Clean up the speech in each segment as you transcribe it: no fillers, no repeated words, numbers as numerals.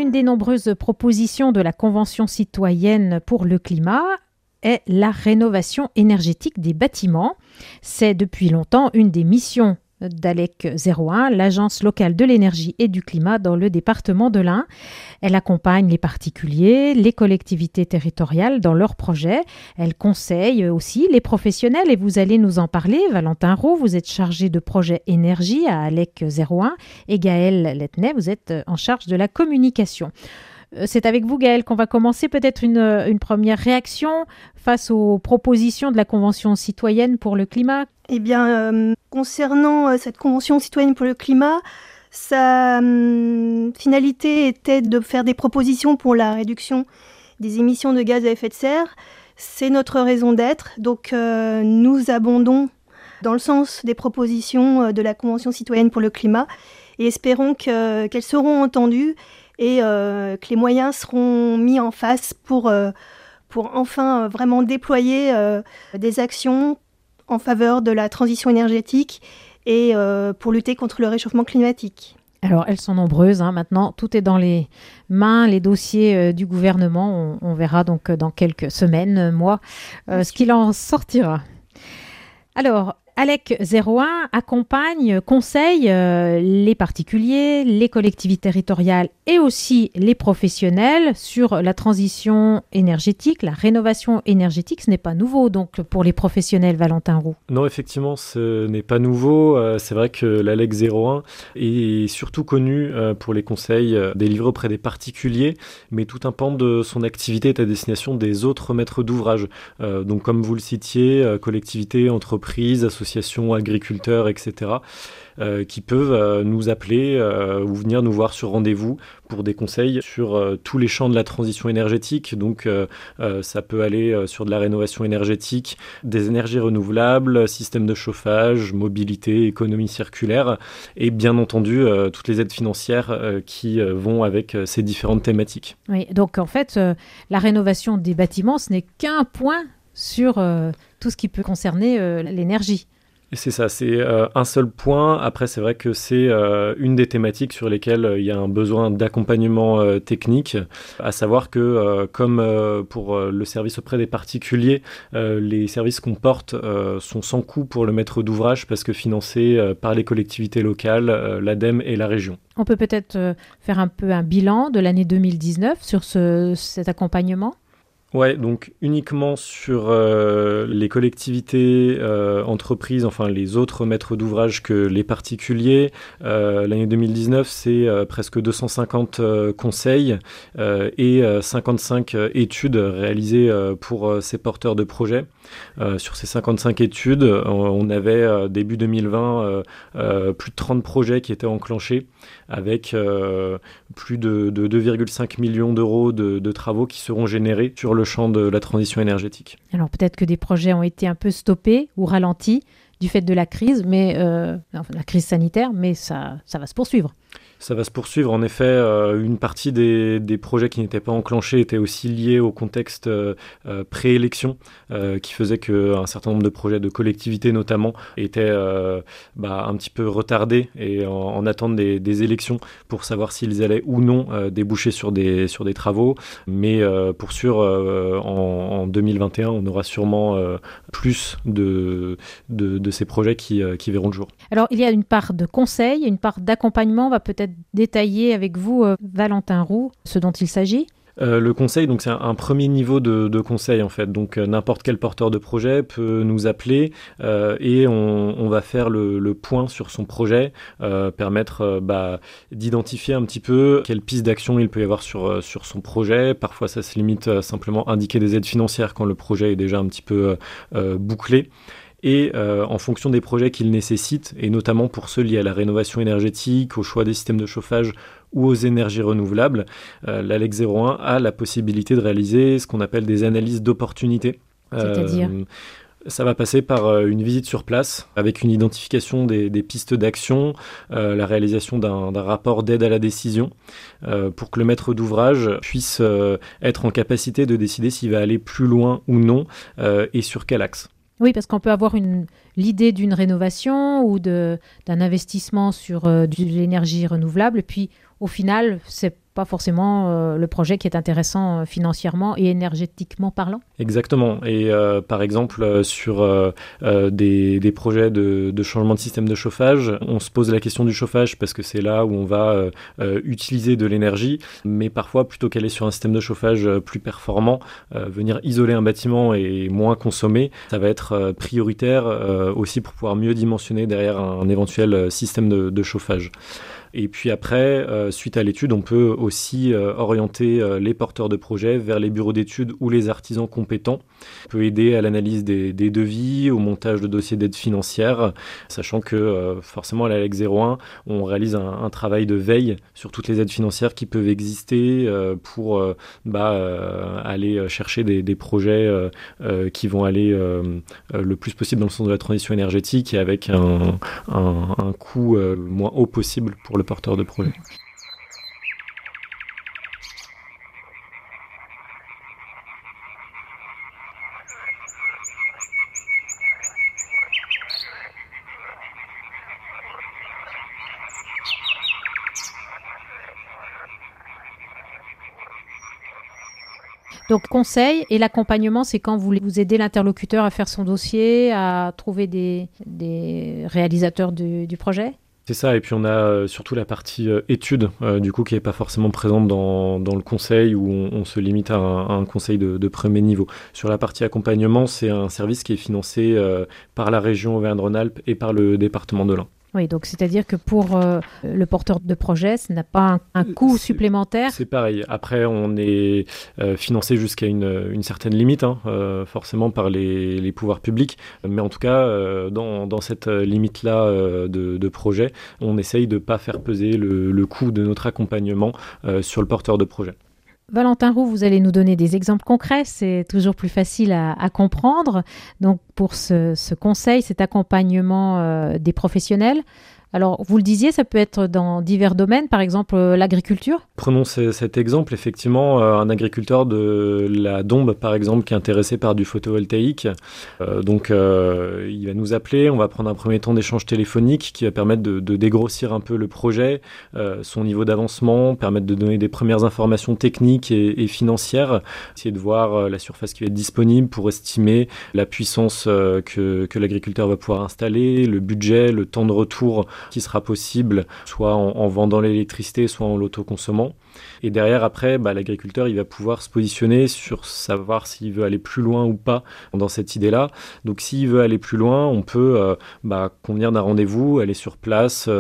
Une des nombreuses propositions de la Convention citoyenne pour le climat est la rénovation énergétique des bâtiments. C'est depuis longtemps une des missions d'ALEC 01, l'Agence locale de l'énergie et du climat dans le département de l'Ain. Elle accompagne les particuliers, les collectivités territoriales dans leurs projets. Elle conseille aussi les professionnels et vous allez nous en parler. Valentin Roux, vous êtes chargé de projet énergie à ALEC 01 et Gaël Lettenay, vous êtes en charge de la communication. C'est avec vous, Gaël, qu'on va commencer. Peut-être une première réaction face aux propositions de la Convention citoyenne pour le climat. Eh bien, concernant cette Convention citoyenne pour le climat, sa finalité était de faire des propositions pour la réduction des émissions de gaz à effet de serre. C'est notre raison d'être. Donc, nous abondons dans le sens des propositions de la Convention citoyenne pour le climat et espérons qu'elles seront entendues et que les moyens seront mis en face pour enfin vraiment déployer des actions en faveur de la transition énergétique et pour lutter contre le réchauffement climatique. Alors, elles sont nombreuses. Maintenant, tout est dans les mains, les dossiers du gouvernement. On verra donc dans quelques semaines, mois, ce qu'il en sortira. Alors, ALEC 01 accompagne, conseille les particuliers, les collectivités territoriales et aussi les professionnels sur la transition énergétique, la rénovation énergétique. Ce n'est pas nouveau donc pour les professionnels, Valentin Roux. Non, effectivement, ce n'est pas nouveau. C'est vrai que l'ALEC 01 est surtout connu pour les conseils délivrés auprès des particuliers, mais tout un pan de son activité est à destination des autres maîtres d'ouvrage. Donc comme vous le citiez, collectivités, entreprises, associations, agriculteurs, etc., qui peuvent nous appeler ou venir nous voir sur rendez-vous pour des conseils sur tous les champs de la transition énergétique. Donc ça peut aller sur de la rénovation énergétique, des énergies renouvelables, système de chauffage, mobilité, économie circulaire et bien entendu toutes les aides financières qui vont avec ces différentes thématiques. Oui, donc en fait, la rénovation des bâtiments, ce n'est qu'un point sur tout ce qui peut concerner l'énergie. C'est ça, c'est un seul point. Après, c'est vrai que c'est une des thématiques sur lesquelles il y a un besoin d'accompagnement technique, à savoir que comme pour le service auprès des particuliers, les services qu'on porte sont sans coût pour le maître d'ouvrage parce que financés par les collectivités locales, l'ADEME et la région. On peut peut-être faire un peu un bilan de l'année 2019 sur cet accompagnement ? Ouais, donc uniquement sur les collectivités, entreprises, enfin les autres maîtres d'ouvrage que les particuliers. L'année 2019, c'est presque 250 conseils et 55 études réalisées pour ces porteurs de projets. Sur ces 55 études, on avait début 2020 plus de 30 projets qui étaient enclenchés avec plus de 2,5 millions d'euros de travaux qui seront générés sur le champ de la transition énergétique. Alors peut-être que des projets ont été un peu stoppés ou ralentis du fait de la crise, la crise sanitaire, mais ça va se poursuivre. Ça va se poursuivre. En effet, une partie des projets qui n'étaient pas enclenchés étaient aussi liés au contexte pré-élection, qui faisait qu'un certain nombre de projets de collectivités notamment étaient un petit peu retardés et en attente des élections pour savoir s'ils allaient ou non déboucher sur des travaux. Mais pour sûr, en 2021, on aura sûrement plus de ces projets qui verront le jour. Alors, il y a une part de conseil, une part d'accompagnement. On va peut-être détailler avec vous, Valentin Roux, ce dont il s'agit. Le conseil, donc c'est un premier niveau de conseil en fait. Donc n'importe quel porteur de projet peut nous appeler et on va faire le point sur son projet, permettre d'identifier un petit peu quelle piste d'action il peut y avoir sur son projet. Parfois ça se limite simplement à indiquer des aides financières quand le projet est déjà un petit peu bouclé. Et en fonction des projets qu'il nécessite, et notamment pour ceux liés à la rénovation énergétique, au choix des systèmes de chauffage ou aux énergies renouvelables, l'ALEC 01 a la possibilité de réaliser ce qu'on appelle des analyses d'opportunité. C'est-à-dire ça va passer par une visite sur place avec une identification des pistes d'action, la réalisation d'un rapport d'aide à la décision pour que le maître d'ouvrage puisse être en capacité de décider s'il va aller plus loin ou non et sur quel axe. Oui, parce qu'on peut avoir l'idée d'une rénovation ou d'un investissement sur de l'énergie renouvelable. Et puis, au final, c'est pas forcément le projet qui est intéressant financièrement et énergétiquement parlant. Exactement. Et par exemple, sur des projets de changement de système de chauffage, on se pose la question du chauffage parce que c'est là où on va utiliser de l'énergie. Mais parfois, plutôt qu'aller sur un système de chauffage plus performant, venir isoler un bâtiment et moins consommer, ça va être prioritaire aussi pour pouvoir mieux dimensionner derrière un éventuel système de chauffage. Et puis après, suite à l'étude, on peut aussi orienter les porteurs de projets vers les bureaux d'études ou les artisans compétents. On peut aider à l'analyse des devis, au montage de dossiers d'aide financière, sachant que forcément à l'ALEC 01, on réalise un travail de veille sur toutes les aides financières qui peuvent exister pour aller chercher des projets qui vont aller le plus possible dans le sens de la transition énergétique et avec un coût le moins haut possible pour le porteur de projet. Donc, conseil et l'accompagnement, c'est quand vous aidez l'interlocuteur à faire son dossier, à trouver des réalisateurs du projet ? C'est ça, et puis on a surtout la partie étude, du coup, qui n'est pas forcément présente dans le conseil, où on se limite à un conseil de premier niveau. Sur la partie accompagnement, c'est un service qui est financé par la région Auvergne-Rhône-Alpes et par le département de l'Ain. Oui, donc c'est-à-dire que pour le porteur de projet, ça n'a pas un coût supplémentaire. C'est pareil. Après, on est financé jusqu'à une certaine limite, forcément par les pouvoirs publics. Mais en tout cas, dans cette limite-là de projet, on essaye de ne pas faire peser le coût de notre accompagnement sur le porteur de projet. Valentin Roux, vous allez nous donner des exemples concrets, c'est toujours plus facile à comprendre. Donc pour ce conseil, cet accompagnement des professionnels, alors vous le disiez, ça peut être dans divers domaines, par exemple l'agriculture. Prenons cet exemple, effectivement, un agriculteur de la Dombes, par exemple, qui est intéressé par du photovoltaïque. Donc il va nous appeler, on va prendre un premier temps d'échange téléphonique qui va permettre de dégrossir un peu le projet, son niveau d'avancement, permettre de donner des premières informations techniques et financières, essayer de voir la surface qui va être disponible pour estimer la puissance que l'agriculteur va pouvoir installer, le budget, le temps de retour qui sera possible, soit en vendant l'électricité, soit en l'autoconsommant. Et derrière, après, l'agriculteur, il va pouvoir se positionner sur savoir s'il veut aller plus loin ou pas dans cette idée-là. Donc, s'il veut aller plus loin, on peut convenir d'un rendez-vous, aller sur place,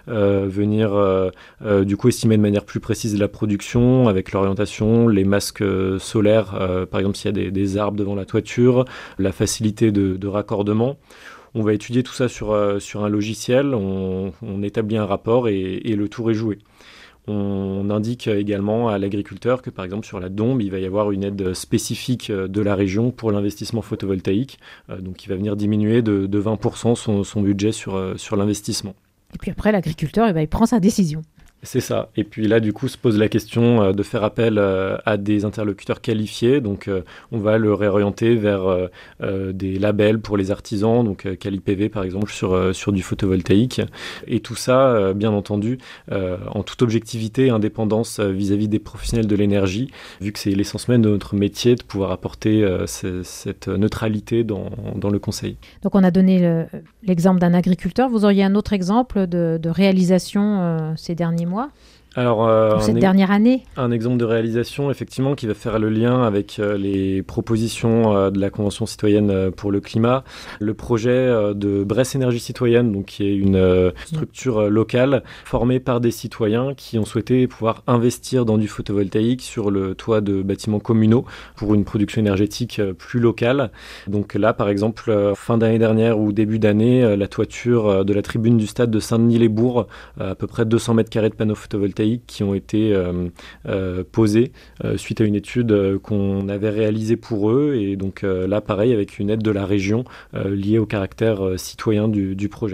venir du coup estimer de manière plus précise la production avec l'orientation, les masques solaires, par exemple s'il y a des arbres devant la toiture, la facilité de raccordement. On va étudier tout ça sur un logiciel, on établit un rapport et le tour est joué. On indique également à l'agriculteur que par exemple sur la Dombes, il va y avoir une aide spécifique de la région pour l'investissement photovoltaïque, donc il va venir diminuer de 20% son budget sur l'investissement. Et puis après, l'agriculteur, il prend sa décision. C'est ça. Et puis là, du coup, se pose la question de faire appel à des interlocuteurs qualifiés. Donc, on va le réorienter vers des labels pour les artisans, donc QualiPV par exemple, sur du photovoltaïque. Et tout ça, bien entendu, en toute objectivité et indépendance vis-à-vis des professionnels de l'énergie, vu que c'est l'essence même de notre métier de pouvoir apporter cette neutralité dans le conseil. Donc, on a donné l'exemple d'un agriculteur. Vous auriez un autre exemple de réalisation ces derniers mois? Alors, cette dernière année. Un exemple de réalisation, effectivement, qui va faire le lien avec les propositions de la Convention citoyenne pour le climat. Le projet de Bresse Énergie Citoyenne, donc, qui est une structure locale formée par des citoyens qui ont souhaité pouvoir investir dans du photovoltaïque sur le toit de bâtiments communaux pour une production énergétique plus locale. Donc là, par exemple, fin d'année dernière ou début d'année, la toiture de la tribune du stade de Saint-Denis-les-Bourgs, à peu près 200 mètres carrés de panneaux photovoltaïques qui ont été posés suite à une étude qu'on avait réalisée pour eux. Et donc là, pareil, avec une aide de la région liée au caractère citoyen du projet.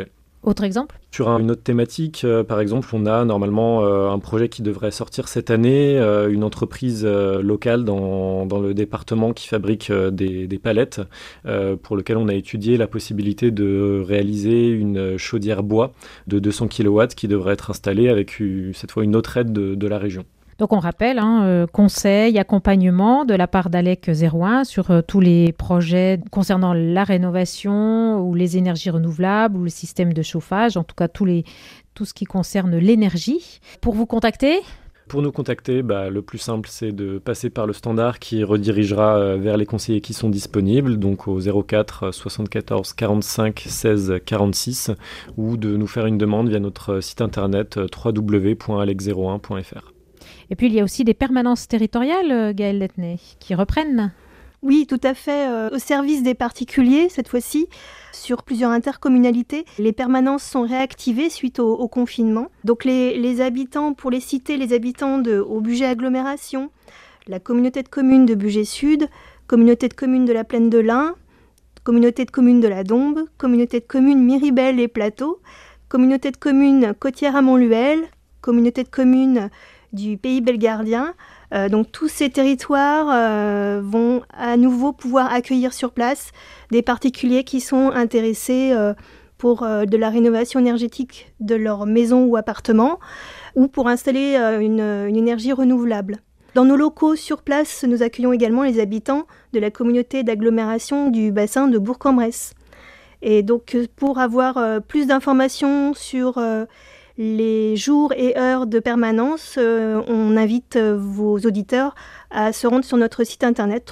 Autre exemple ? Sur une autre thématique, par exemple, on a normalement un projet qui devrait sortir cette année, une entreprise locale dans le département qui fabrique des palettes, pour lequel on a étudié la possibilité de réaliser une chaudière bois de 200 kW qui devrait être installée avec cette fois une autre aide de la région. Donc on rappelle, conseil, accompagnement de la part d'ALEC 01 sur tous les projets concernant la rénovation ou les énergies renouvelables ou le système de chauffage, en tout cas tout ce qui concerne l'énergie. Pour vous contacter ? Pour nous contacter, le plus simple, c'est de passer par le standard qui redirigera vers les conseillers qui sont disponibles, donc au 04 74 45 16 46, ou de nous faire une demande via notre site internet www.alec01.fr. Et puis, il y a aussi des permanences territoriales, Gaëlle Letnet, qui reprennent. Oui, tout à fait. Au service des particuliers, cette fois-ci, sur plusieurs intercommunalités, les permanences sont réactivées suite au confinement. Donc, les habitants, pour les citer, les habitants de Haut-Bugey Agglomération, la communauté de communes de Bugey Sud, communauté de communes de la Plaine de l'Ain, communauté de communes de la Dombe, communauté de communes Miribel et Plateau, communauté de communes Côtière à Montluel, communauté de communes du Pays Belgardien. Donc tous ces territoires vont à nouveau pouvoir accueillir sur place des particuliers qui sont intéressés pour de la rénovation énergétique de leur maison ou appartement ou pour installer une énergie renouvelable. Dans nos locaux sur place, nous accueillons également les habitants de la communauté d'agglomération du bassin de Bourg-en-Bresse. Et donc pour avoir plus d'informations sur les jours et heures de permanence, on invite vos auditeurs à se rendre sur notre site internet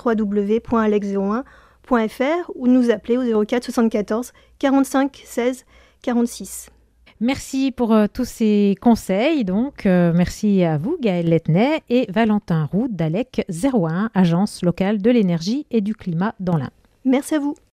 www.alec01.fr ou nous appeler au 04 74 45 16 46. Merci pour tous ces conseils. Donc, merci à vous, Gaëlle Letnet et Valentin Roux d'ALEC 01, Agence locale de l'énergie et du climat dans l'Ain. Merci à vous.